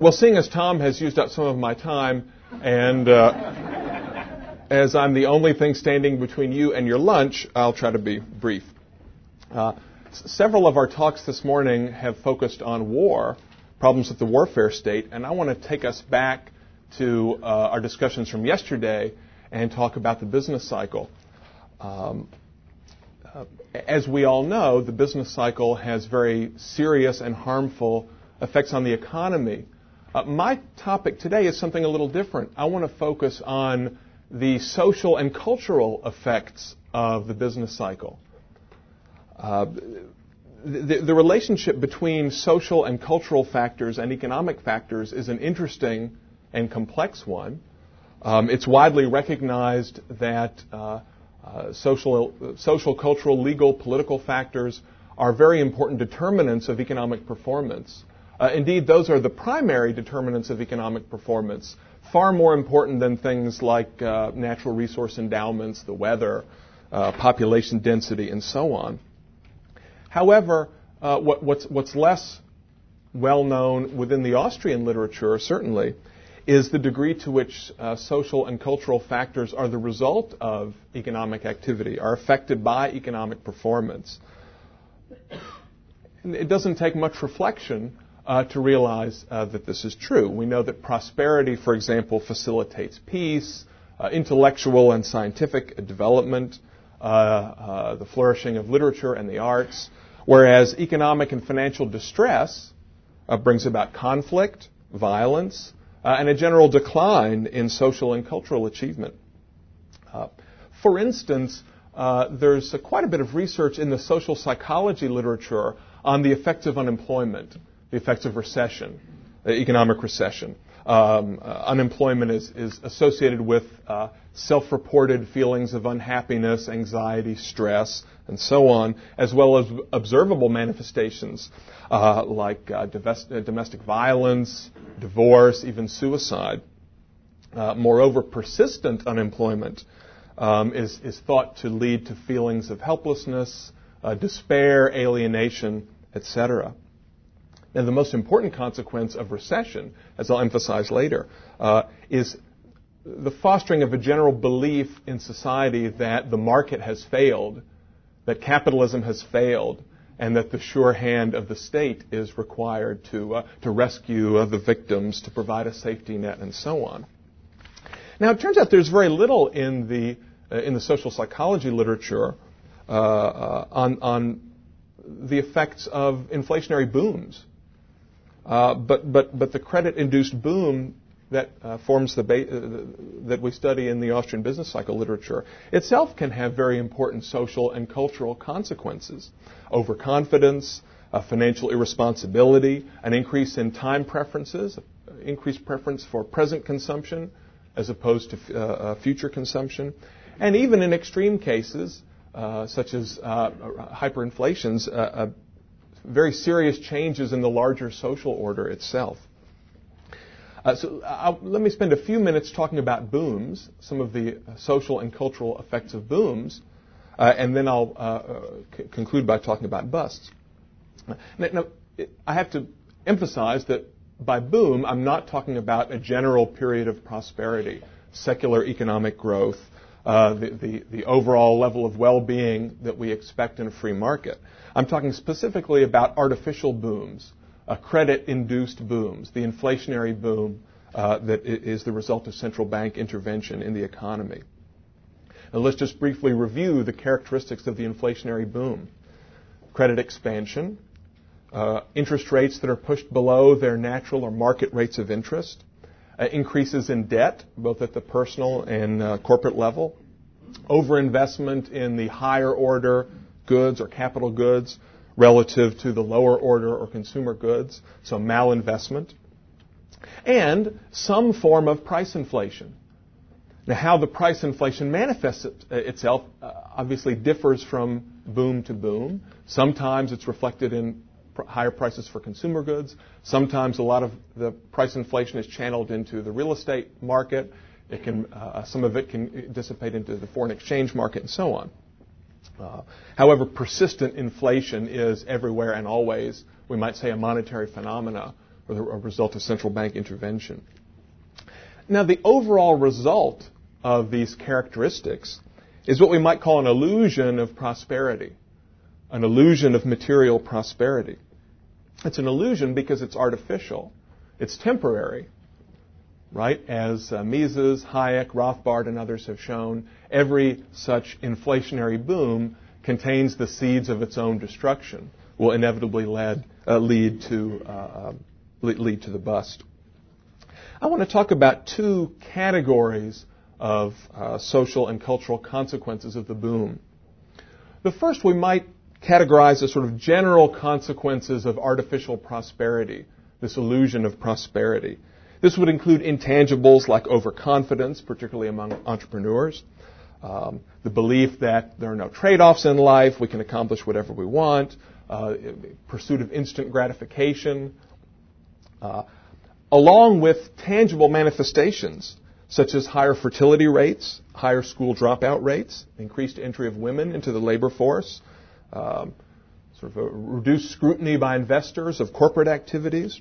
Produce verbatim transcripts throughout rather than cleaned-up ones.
Well, seeing as Tom has used up some of my time, and uh, as I'm the only thing standing between you and your lunch, I'll try to be brief. Uh, s- several of our talks this morning have focused on war, problems with the warfare state, and I want to take us back to uh, our discussions from yesterday and talk about the business cycle. Um, uh, as we all know, the business cycle has very serious and harmful effects on the economy. Uh, my topic today is something a little different. I want to focus on the social and cultural effects of the business cycle. Uh, the, the relationship between social and cultural factors and economic factors is an interesting and complex one. Um, it's widely recognized that uh, uh, social, social, cultural, legal, political factors are very important determinants of economic performance. Uh, indeed, those are the primary determinants of economic performance, far more important than things like uh, natural resource endowments, the weather, uh, population density, and so on. However, uh, what, what's, what's less well known within the Austrian literature, certainly, is the degree to which uh, social and cultural factors are the result of economic activity, are affected by economic performance. And it doesn't take much reflection Uh, to realize uh, that this is true. We know that prosperity, for example, facilitates peace, uh, intellectual and scientific development, uh, uh, the flourishing of literature and the arts, whereas economic and financial distress uh, brings about conflict, violence, uh, and a general decline in social and cultural achievement. Uh, for instance, uh, there's uh, quite a bit of research in the social psychology literature on the effects of unemployment, the effects of recession, uh, economic recession. Um, uh, unemployment is, is associated with uh, self-reported feelings of unhappiness, anxiety, stress, and so on, as well as observable manifestations uh, like uh, divest- uh, domestic violence, divorce, even suicide. Uh, moreover, persistent unemployment um, is, is thought to lead to feelings of helplessness, uh, despair, alienation, et cetera. And the most important consequence of recession, as I'll emphasize later, uh, is the fostering of a general belief in society that the market has failed, that capitalism has failed, and that the sure hand of the state is required to uh, to rescue uh, the victims, to provide a safety net, and so on. Now, it turns out there's very little in the uh, in the social psychology literature uh, uh, on on the effects of inflationary booms. Uh, but, but, but the credit-induced boom that uh, forms the ba- uh, that we study in the Austrian business cycle literature itself can have very important social and cultural consequences. Overconfidence, uh, financial irresponsibility, an increase in time preferences, increased preference for present consumption as opposed to uh, uh, future consumption, and even in extreme cases uh, such as uh, hyperinflations, uh, uh, very serious changes in the larger social order itself. Uh, so I'll, let me spend a few minutes talking about booms, some of the social and cultural effects of booms, uh, and then I'll uh, c- conclude by talking about busts. Now, now, I have to emphasize that by boom, I'm not talking about a general period of prosperity, secular economic growth, uh, the, the, the overall level of well-being that we expect in a free market. I'm talking specifically about artificial booms, uh, credit-induced booms, the inflationary boom uh, that is the result of central bank intervention in the economy. Now, let's just briefly review the characteristics of the inflationary boom. Credit expansion, uh, interest rates that are pushed below their natural or market rates of interest, uh, increases in debt, both at the personal and uh, corporate level, overinvestment in the higher order goods or capital goods relative to the lower order or consumer goods, so malinvestment, and some form of price inflation. Now, how the price inflation manifests it, uh, itself uh, obviously differs from boom to boom. Sometimes it's reflected in pr- higher prices for consumer goods. Sometimes a lot of the price inflation is channeled into the real estate market. It can, uh, some of it can dissipate into the foreign exchange market and so on. Uh, however, persistent inflation is everywhere and always, we might say, a monetary phenomena or the a result of central bank intervention. Now, the overall result of these characteristics is what we might call an illusion of prosperity, an illusion of material prosperity. It's an illusion because it's artificial. It's temporary, right? As uh, Mises, Hayek, Rothbard, and others have shown, every such inflationary boom contains the seeds of its own destruction, will inevitably lead, uh, lead to uh, lead to the bust. I want to talk about two categories of uh, social and cultural consequences of the boom. The first we might categorize as sort of general consequences of artificial prosperity, this illusion of prosperity. This would include intangibles like overconfidence, particularly among entrepreneurs, um, the belief that there are no trade-offs in life, we can accomplish whatever we want, uh, pursuit of instant gratification, uh, along with tangible manifestations such as higher fertility rates, higher school dropout rates, increased entry of women into the labor force, um, sort of a reduced scrutiny by investors of corporate activities.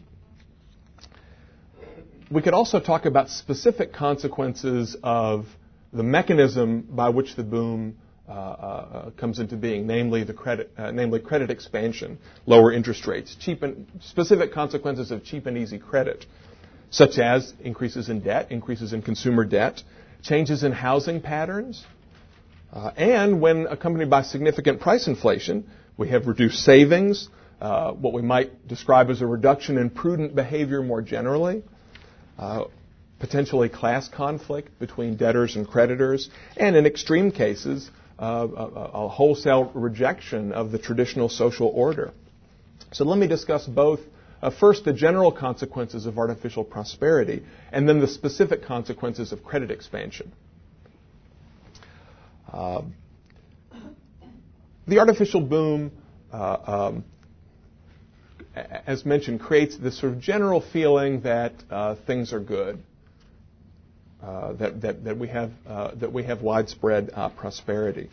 We could also talk about specific consequences of the mechanism by which the boom uh, uh, comes into being, namely the credit, uh, namely credit expansion, lower interest rates, cheap and specific consequences of cheap and easy credit, such as increases in debt, increases in consumer debt, changes in housing patterns, uh, and when accompanied by significant price inflation, we have reduced savings, uh, what we might describe as a reduction in prudent behavior more generally, uh, potentially class conflict between debtors and creditors, and in extreme cases, uh, a, a wholesale rejection of the traditional social order. So let me discuss both. Uh, first, the general consequences of artificial prosperity, and then the specific consequences of credit expansion. Uh, the artificial boom, uh, um, as mentioned, creates this sort of general feeling that uh, things are good, uh, that, that, that we have uh, that we have widespread uh, prosperity.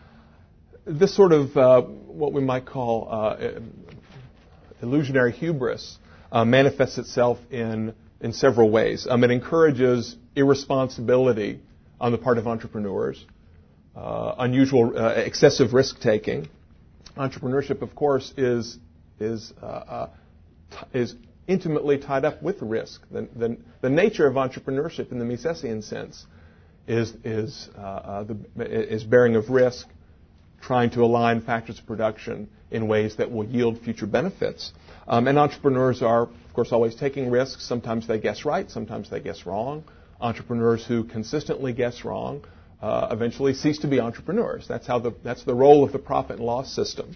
This sort of uh, what we might call uh, illusionary hubris uh, manifests itself in in several ways. Um, it encourages irresponsibility on the part of entrepreneurs, uh, unusual, uh, excessive risk taking. Entrepreneurship, of course, is is uh, uh, t- is intimately tied up with risk. The, the, the nature of entrepreneurship, in the Misesian sense, is is uh, uh, the, is bearing of risk, trying to align factors of production in ways that will yield future benefits. Um, and entrepreneurs are, of course, always taking risks. Sometimes they guess right, sometimes they guess wrong. Entrepreneurs who consistently guess wrong uh, eventually cease to be entrepreneurs. That's how the that's the role of the profit and loss system.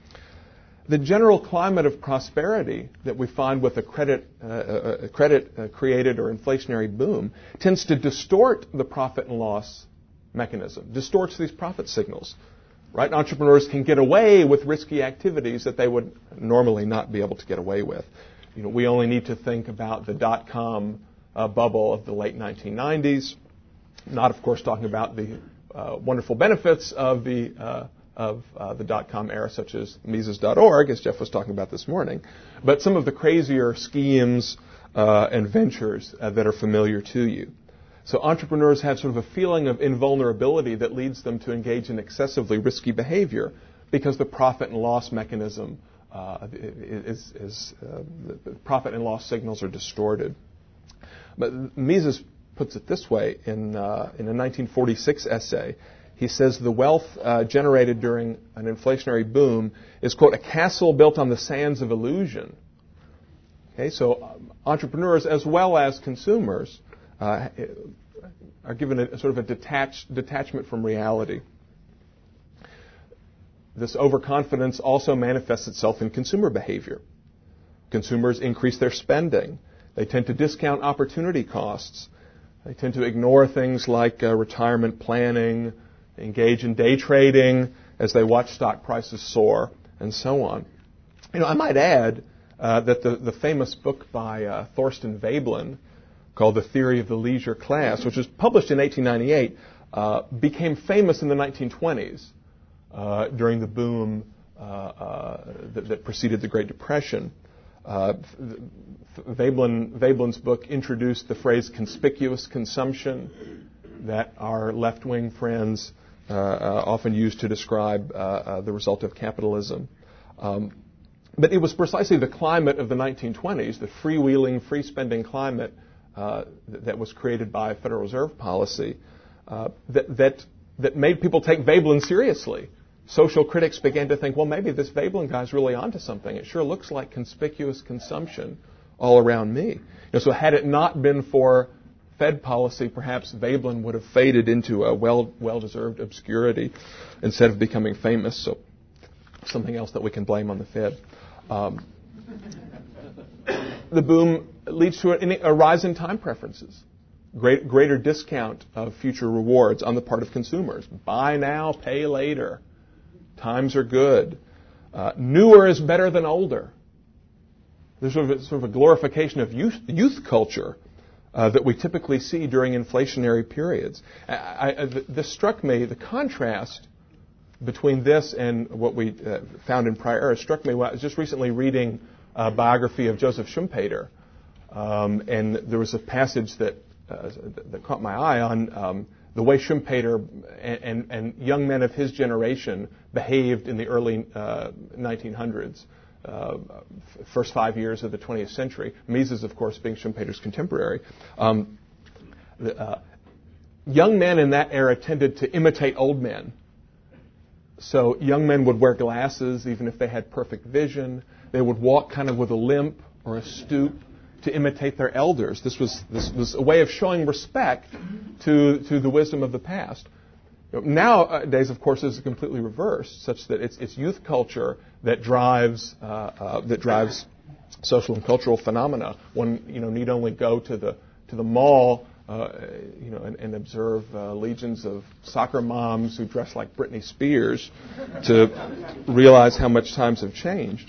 The general climate of prosperity that we find with a credit uh, a credit uh, created or inflationary boom tends to distort the profit and loss mechanism, distorts these profit signals. Right? Entrepreneurs can get away with risky activities that they would normally not be able to get away with. You know, we only need to think about the dot-com uh, bubble of the late nineteen nineties. Not, of course, talking about the uh, wonderful benefits of the uh, of uh, the dot-com era, such as Mises dot org, as Jeff was talking about this morning, but some of the crazier schemes uh, and ventures uh, that are familiar to you. So entrepreneurs have sort of a feeling of invulnerability that leads them to engage in excessively risky behavior because the profit and loss mechanism uh, is, is uh, the profit and loss signals are distorted. But Mises puts it this way in uh, in a nineteen forty-six essay. He says the wealth uh, generated during an inflationary boom is, quote, a castle built on the sands of illusion. Okay, so um, entrepreneurs as well as consumers Uh, are given a, a sort of a detached detachment from reality. This overconfidence also manifests itself in consumer behavior. Consumers increase their spending. They tend to discount opportunity costs. They tend to ignore things like uh, retirement planning, engage in day trading as they watch stock prices soar, and so on. You know, I might add uh, that the, the famous book by uh, Thorstein Veblen, called The Theory of the Leisure Class, which was published in eighteen ninety-eight, uh, became famous in the nineteen twenties uh, during the boom uh, uh, that, that preceded the Great Depression. Uh, Veblen, Veblen's book introduced the phrase conspicuous consumption that our left-wing friends uh, uh, often use to describe uh, uh, the result of capitalism. Um, but it was precisely the climate of the nineteen twenties, the freewheeling, free-spending climate uh, that, that was created by Federal Reserve policy, uh, that, that, that made people take Veblen seriously. Social critics began to think, well, maybe this Veblen guy's really onto something. It sure looks like conspicuous consumption all around me. You know, so had it not been for Fed policy, perhaps Veblen would have faded into a well, well-deserved obscurity instead of becoming famous. So something else that we can blame on the Fed. Um, the boom leads to a, a rise in time preferences, great, greater discount of future rewards on the part of consumers. Buy now, pay later. Times are good. Uh, newer is better than older. There's sort of a, sort of a glorification of youth, youth culture uh, that we typically see during inflationary periods. I, I, this struck me, the contrast between this and what we uh, found in prior eras struck me when I was just recently reading a biography of Joseph Schumpeter. Um, and there was a passage that, uh, that caught my eye on um, the way Schumpeter and, and, and young men of his generation behaved in the early uh, nineteen hundreds, uh, first five years of the twentieth century. Mises, of course, being Schumpeter's contemporary. Um, the, uh, young men in that era tended to imitate old men. So young men would wear glasses even if they had perfect vision. They would walk kind of with a limp or a stoop to imitate their elders. This was this was a way of showing respect to to the wisdom of the past. Nowadays, of course, is completely reversed, such that it's it's youth culture that drives uh, uh, that drives social and cultural phenomena. One you know need only go to the to the mall uh, you know and, and observe uh, legions of soccer moms who dress like Britney Spears to realize how much times have changed.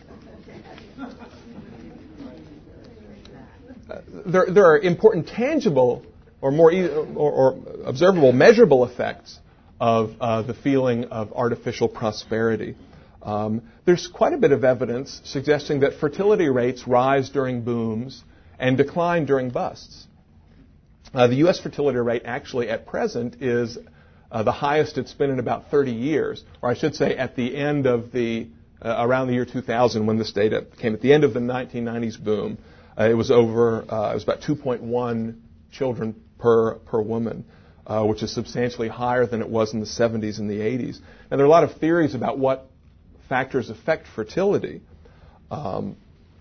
There, there are important tangible or more e- or, or observable, measurable effects of uh, the feeling of artificial prosperity. Um, there's quite a bit of evidence suggesting that fertility rates rise during booms and decline during busts. Uh, the U S fertility rate actually at present is uh, the highest it's been in about thirty years, or I should say at the end of the, uh, around the year two thousand when this data came, at the end of the nineteen nineties boom. Uh, it was over, uh, it was about two point one children per per woman, uh, which is substantially higher than it was in the seventies and the eighties. And there are a lot of theories about what factors affect fertility. Um,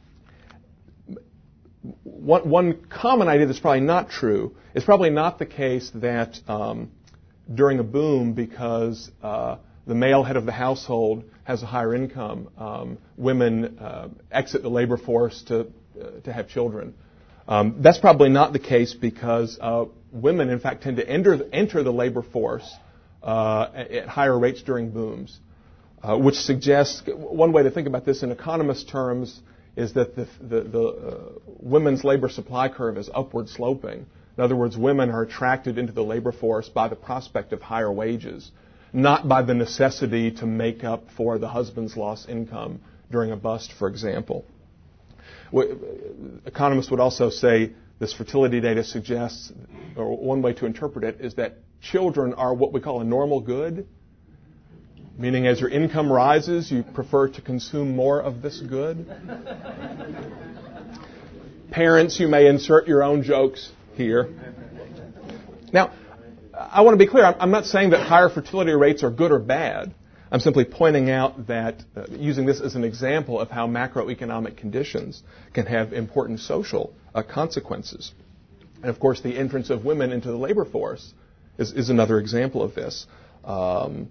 one, one common idea that's probably not true is probably not the case that um, during a boom, because uh, the male head of the household has a higher income, um, women uh, exit the labor force to Uh, to have children. Um, that's probably not the case because uh, women, in fact, tend to enter, enter the labor force uh, at, at higher rates during booms, uh, which suggests one way to think about this in economist terms is that the, the, the uh, women's labor supply curve is upward sloping. In other words, women are attracted into the labor force by the prospect of higher wages, not by the necessity to make up for the husband's lost income during a bust, for example. Economists would also say this fertility data suggests, or one way to interpret it, is that children are what we call a normal good, meaning as your income rises, you prefer to consume more of this good. Parents, you may insert your own jokes here. Now, I want to be clear. I'm not saying that higher fertility rates are good or bad. I'm simply pointing out that, uh, using this as an example of how macroeconomic conditions can have important social uh, consequences. And of course, the entrance of women into the labor force is, is another example of this. Um,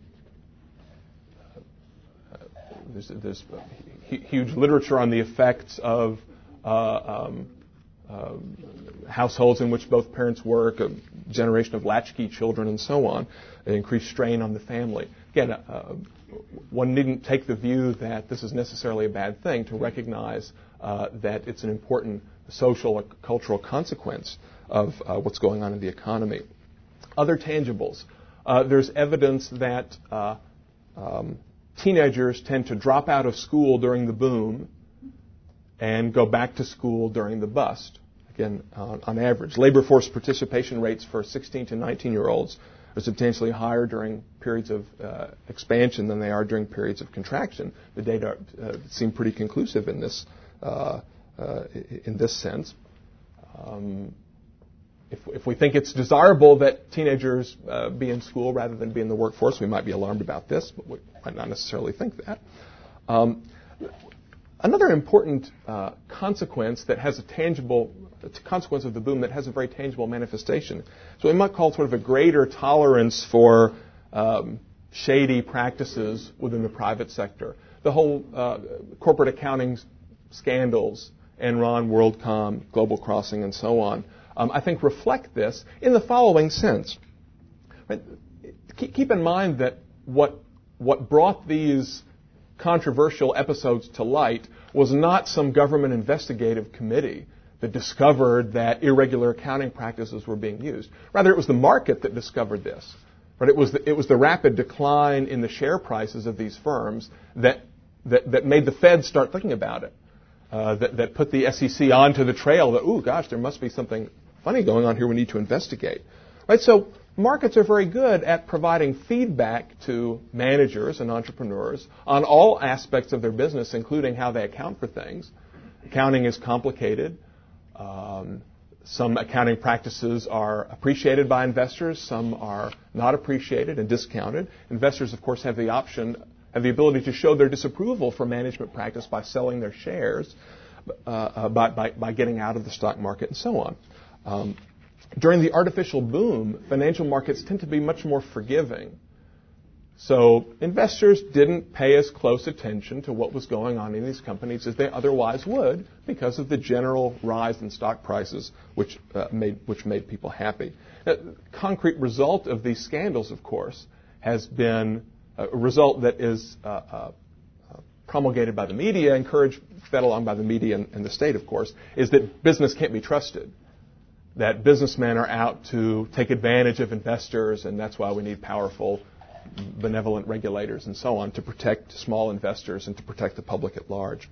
there's there's huge literature on the effects of uh, um, uh, households in which both parents work, a generation of latchkey children, and so on, an increased strain on the family. Again, uh, one needn't take the view that this is necessarily a bad thing to recognize uh, that it's an important social or cultural consequence of uh, what's going on in the economy. Other tangibles. Uh, there's evidence that uh, um, teenagers tend to drop out of school during the boom and go back to school during the bust. Again, uh, on average, labor force participation rates for sixteen to nineteen-year-olds are substantially higher during periods of uh, expansion than they are during periods of contraction. The data uh, seem pretty conclusive in this uh, uh, in this sense. Um, if, if we think it's desirable that teenagers uh, be in school rather than be in the workforce, we might be alarmed about this, but we might not necessarily think that. Um, another important uh, consequence that has a tangible It's a consequence of the boom that has a very tangible manifestation. So we might call sort of a greater tolerance for um, shady practices within the private sector. The whole uh, corporate accounting scandals, Enron, WorldCom, Global Crossing, and so on, um, I think reflect this in the following sense. Right? Keep in mind that what what brought these controversial episodes to light was not some government investigative committee that discovered that irregular accounting practices were being used. Rather, it was the market that discovered this. Right? It was the, it was the rapid decline in the share prices of these firms that that, that made the Fed start thinking about it. Uh, that, that put the S E C onto the trail that, ooh, gosh, there must be something funny going on here. We need to investigate. Right? So markets are very good at providing feedback to managers and entrepreneurs on all aspects of their business, including how they account for things. Accounting is complicated. Um, some accounting practices are appreciated by investors. Some are not appreciated and discounted. Investors, of course, have the option, have the ability to show their disapproval for management practice by selling their shares, uh, uh, by, by, by getting out of the stock market, and so on. Um, during the artificial boom, financial markets tend to be much more forgiving. So investors didn't pay as close attention to what was going on in these companies as they otherwise would because of the general rise in stock prices, which uh, made which made people happy. Now, the concrete result of these scandals, of course, has been a result that is uh, uh, promulgated by the media, encouraged, fed along by the media and, and the state, of course, is that business can't be trusted. That businessmen are out to take advantage of investors, and that's why we need powerful benevolent regulators and so on to protect small investors and to protect the public at large.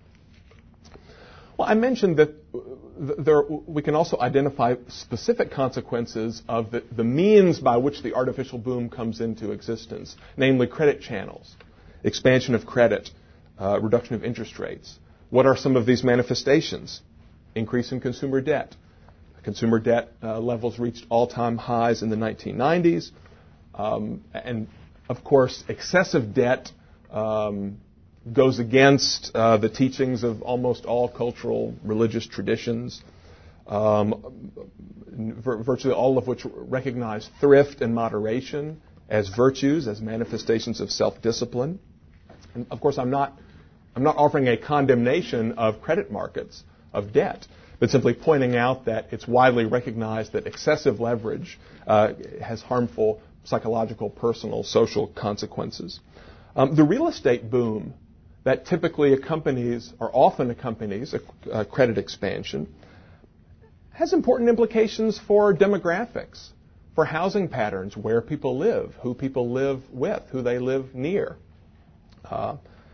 Well, I mentioned that there, we can also identify specific consequences of the, the means by which the artificial boom comes into existence, namely credit channels, expansion of credit, uh, reduction of interest rates. What are some of these manifestations? Increase in consumer debt. Consumer debt uh, levels reached all-time highs in the nineteen nineties, um, and of course, excessive debt um, goes against uh, the teachings of almost all cultural, religious traditions, um, virtually all of which recognize thrift and moderation as virtues, as manifestations of self-discipline. And of course, I'm not, I'm not offering a condemnation of credit markets, of debt, but simply pointing out that it's widely recognized that excessive leverage uh, has harmful psychological, personal, social consequences. Um, the real estate boom that typically accompanies, or often accompanies, a, a credit expansion has important implications for demographics, for housing patterns, where people live, who people live with, who they live near. Uh,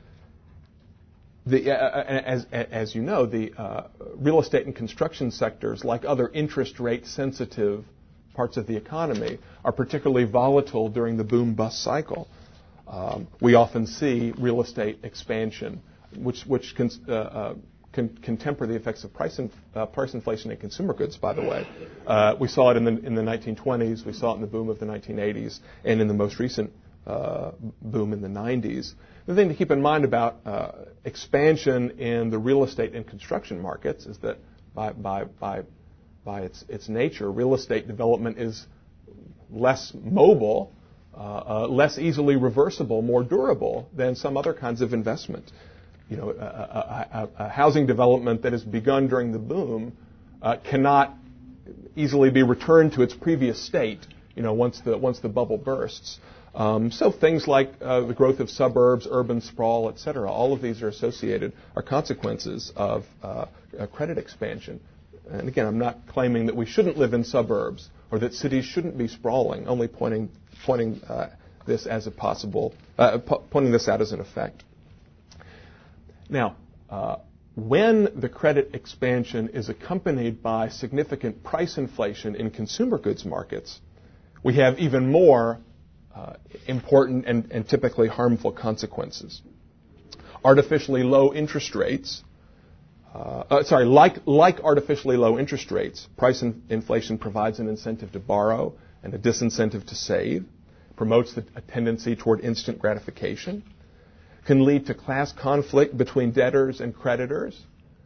the, uh, as, as you know, the uh, real estate and construction sectors, like other interest rate sensitive parts of the economy, are particularly volatile during the boom-bust cycle. Um, we often see real estate expansion, which which can, uh, uh, can, can temper the effects of price, inf- uh, price inflation in consumer goods. By the way, uh, we saw it in the in the nineteen twenties, we saw it in the boom of the nineteen eighties, and in the most recent uh, boom in the nineties. The thing to keep in mind about uh, expansion in the real estate and construction markets is that by by by By its, its nature, real estate development is less mobile, uh, uh, less easily reversible, more durable than some other kinds of investment. You know, a, a, a, a housing development that has begun during the boom uh, cannot easily be returned to its previous state. You know, once the once the bubble bursts. Um, so things like uh, the growth of suburbs, urban sprawl, et cetera, all of these are associated, are consequences of uh, a credit expansion. And again, I'm not claiming that we shouldn't live in suburbs or that cities shouldn't be sprawling, only pointing pointing uh, this as a possible, uh, po- pointing this out as an effect. Now, uh, when the credit expansion is accompanied by significant price inflation in consumer goods markets, we have even more uh, important and, and typically harmful consequences. Artificially low interest rates, uh, uh, sorry, like, like artificially low interest rates, price in, inflation provides an incentive to borrow and a disincentive to save, promotes the, a tendency toward instant gratification, can lead to class conflict between debtors and creditors.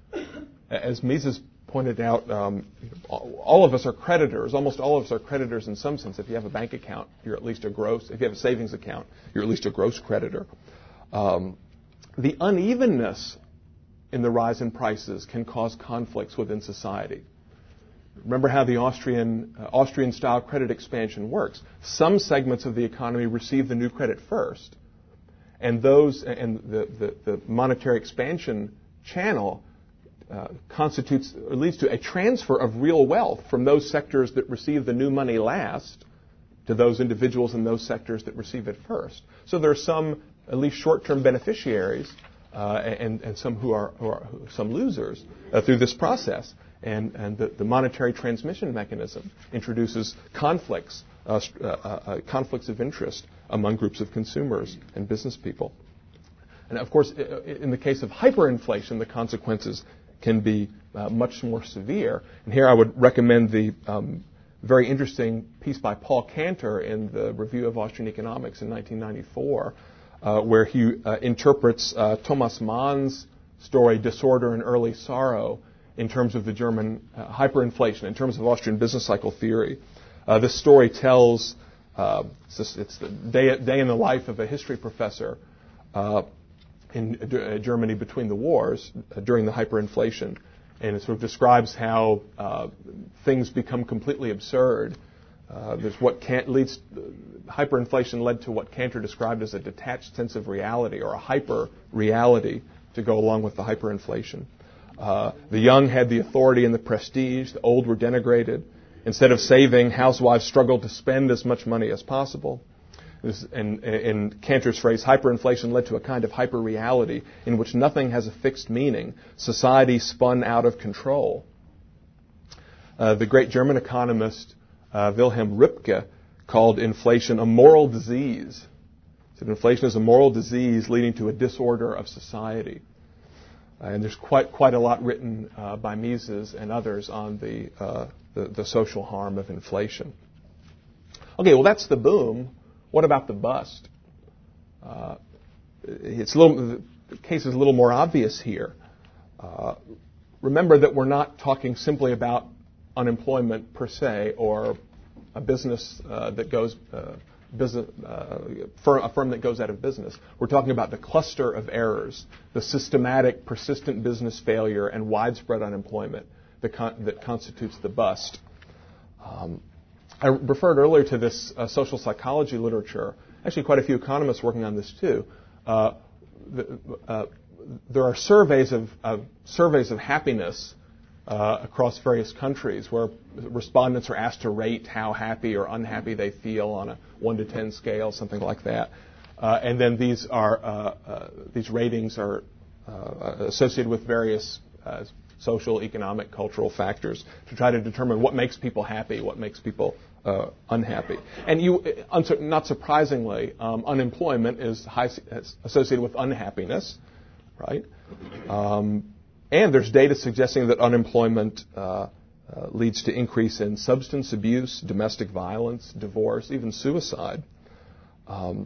As Mises pointed out, um, all of us are creditors. Almost all of us are creditors in some sense. If you have a bank account, you're at least a gross. If you have a savings account, you're at least a gross creditor. Um, the unevenness in the rise in prices can cause conflicts within society. Remember how the Austrian uh, Austrian-style credit expansion works. Some segments of the economy receive the new credit first. And those and the, the, the monetary expansion channel uh, constitutes or leads to a transfer of real wealth from those sectors that receive the new money last to those individuals in those sectors that receive it first. So there are some at least short-term beneficiaries uh, and, and some who are, who are some losers uh, through this process. And, and the, the monetary transmission mechanism introduces conflicts, uh, uh, uh, conflicts of interest among groups of consumers and business people. And of course, in the case of hyperinflation, the consequences can be uh, much more severe. And here I would recommend the um, very interesting piece by Paul Cantor in the Review of Austrian Economics in nineteen ninety-four, uh, where he uh, interprets uh, Thomas Mann's story, Disorder and Early Sorrow, in terms of the German uh, hyperinflation, in terms of Austrian business cycle theory. Uh, this story tells, uh, it's, just, it's the day, day in the life of a history professor uh, in uh, Germany between the wars uh, during the hyperinflation. And it sort of describes how uh, things become completely absurd. Uh, there's what can, leads, uh, hyperinflation led to what Cantor described as a detached sense of reality, or a hyper-reality to go along with the hyperinflation. Uh, the young had the authority and the prestige. The old were denigrated. Instead of saving, housewives struggled to spend as much money as possible. This, in, in Cantor's phrase, hyperinflation led to a kind of hyperreality in which nothing has a fixed meaning. Society spun out of control. Uh, the great German economist uh, Wilhelm Röpke called inflation a moral disease. He said inflation is a moral disease leading to a disorder of society. Uh, and there's quite quite a lot written uh, by Mises and others on the, uh, the the social harm of inflation. Okay, well that's the boom. What about the bust? Uh, it's a little, the case is a little more obvious here. Uh, remember that we're not talking simply about unemployment per se, or a business uh, that goes. Uh, Business, uh, firm, a firm that goes out of business. We're talking about the cluster of errors, the systematic, persistent business failure, and widespread unemployment that, con- that constitutes the bust. Um, I referred earlier to this uh, social psychology literature. Actually, quite a few economists working on this too. Uh, the, uh, there are surveys of, of surveys of happiness Uh, across various countries, where respondents are asked to rate how happy or unhappy they feel on a one to ten scale, something like that. Uh, and then these are uh, uh, these ratings are uh, associated with various uh, social, economic, cultural factors to try to determine what makes people happy, what makes people uh, unhappy. And you, not surprisingly, um, unemployment is high, associated with unhappiness, right? Um, And there's data suggesting that unemployment uh, uh, leads to increase in substance abuse, domestic violence, divorce, even suicide. Um,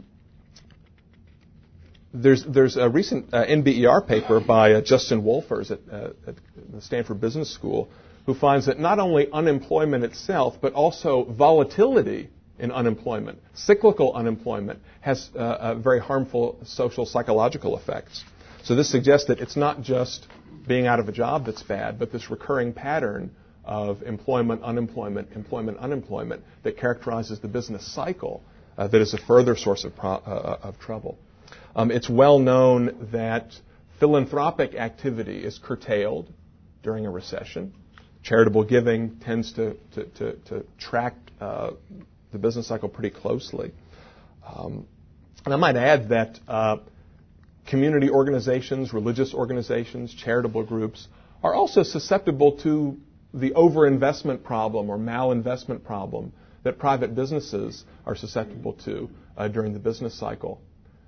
there's there's a recent uh, N B E R paper by uh, Justin Wolfers at, uh, at the Stanford Business School, who finds that not only unemployment itself, but also volatility in unemployment, cyclical unemployment, has uh, uh, very harmful social psychological effects. So this suggests that it's not just being out of a job that's bad, but this recurring pattern of employment, unemployment, employment, unemployment that characterizes the business cycle uh, that is a further source of, pro- uh, of trouble. Um, it's well known that philanthropic activity is curtailed during a recession. Charitable giving tends to, to, to, to track uh, the business cycle pretty closely. Um, and I might add that uh, community organizations, religious organizations, charitable groups are also susceptible to the overinvestment problem or malinvestment problem that private businesses are susceptible to uh, during the business cycle.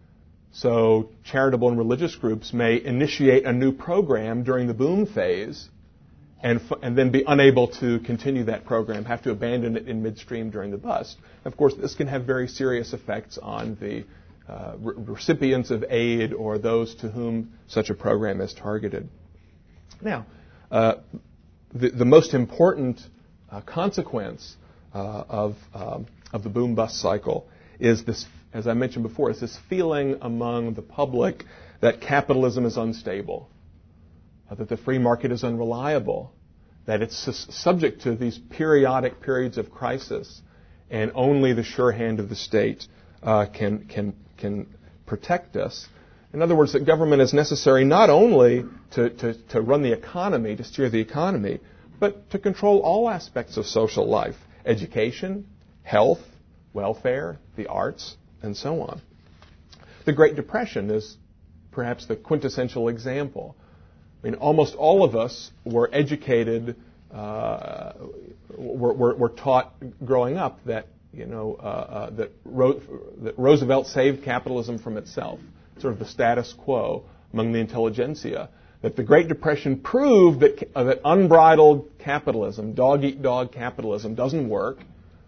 So charitable and religious groups may initiate a new program during the boom phase and, f- and then be unable to continue that program, have to abandon it in midstream during the bust. Of course, this can have very serious effects on the uh, re- recipients of aid or those to whom such a program is targeted. Now, uh, the, the most important uh, consequence uh, of, um, of the boom-bust cycle is this, as I mentioned before, is this feeling among the public that capitalism is unstable, uh, that the free market is unreliable, that it's su- subject to these periodic periods of crisis, and only the sure hand of the state uh, can can can protect us. In other words, that government is necessary not only to, to, to run the economy, to steer the economy, but to control all aspects of social life: education, health, welfare, the arts, and so on. The Great Depression is perhaps the quintessential example. I mean, almost all of us were educated, uh, were, were, were taught growing up that, you know, uh, uh, that, Ro- that Roosevelt saved capitalism from itself, sort of the status quo among the intelligentsia. That the Great Depression proved that, uh, that unbridled capitalism, dog-eat-dog capitalism, doesn't work,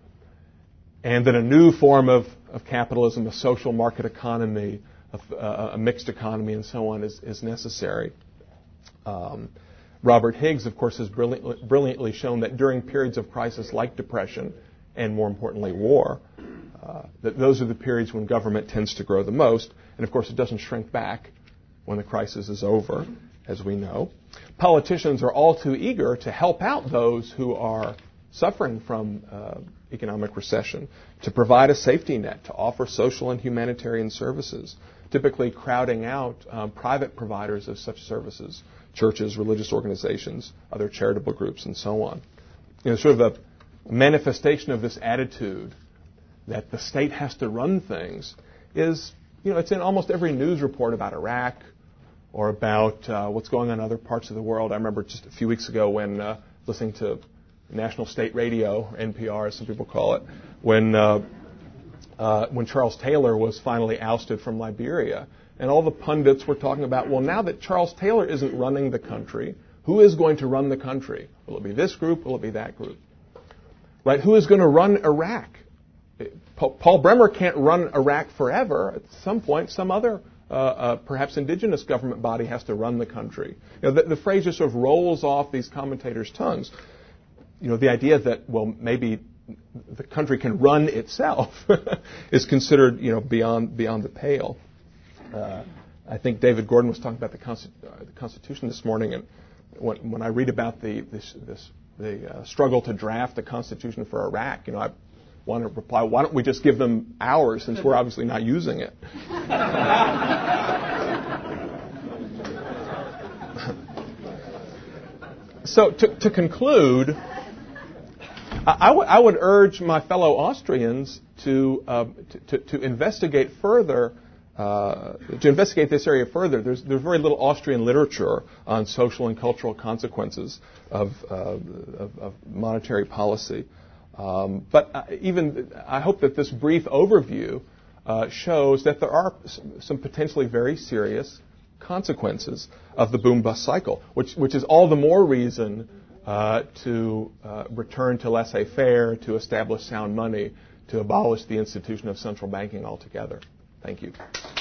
and that a new form of, of capitalism, a social market economy, a, a mixed economy, and so on, is, is necessary. Um, Robert Higgs, of course, has brilliantly, brilliantly shown that during periods of crisis like depression, and more importantly, war, uh, that those are the periods when government tends to grow the most. And of course, it doesn't shrink back when the crisis is over, as we know. Politicians are all too eager to help out those who are suffering from uh, economic recession, to provide a safety net, to offer social and humanitarian services, typically crowding out um, private providers of such services, churches, religious organizations, other charitable groups, and so on. You know, sort of a manifestation of this attitude that the state has to run things is, you know, it's in almost every news report about Iraq or about uh, what's going on in other parts of the world. I remember just a few weeks ago when uh, listening to National State Radio, N P R as some people call it, when uh, uh, when Charles Taylor was finally ousted from Liberia. And all the pundits were talking about, well, now that Charles Taylor isn't running the country, who is going to run the country? Will it be this group? Will it be that group? Right? Who is going to run Iraq? Paul Bremer can't run Iraq forever. At some point, some other, uh, uh, perhaps indigenous government body has to run the country. You know, the, the phrase just sort of rolls off these commentators' tongues. You know, the idea that, well, maybe the country can run itself is considered, you know, beyond beyond the pale. Uh, I think David Gordon was talking about the, Consti- uh, the Constitution this morning, and when, when I read about the this, this the uh, struggle to draft the Constitution for Iraq, you know, I want to reply, why don't we just give them ours since we're obviously not using it? So to, to conclude, I, w- I would urge my fellow Austrians to, uh, to, to, to investigate further, uh, to investigate this area further. There's, there's very little Austrian literature on social and cultural consequences of, uh, of, of monetary policy. Um, but uh, even I hope that this brief overview uh, shows that there are some potentially very serious consequences of the boom-bust cycle, which, which is all the more reason uh, to uh, return to laissez-faire, to establish sound money, to abolish the institution of central banking altogether. Thank you.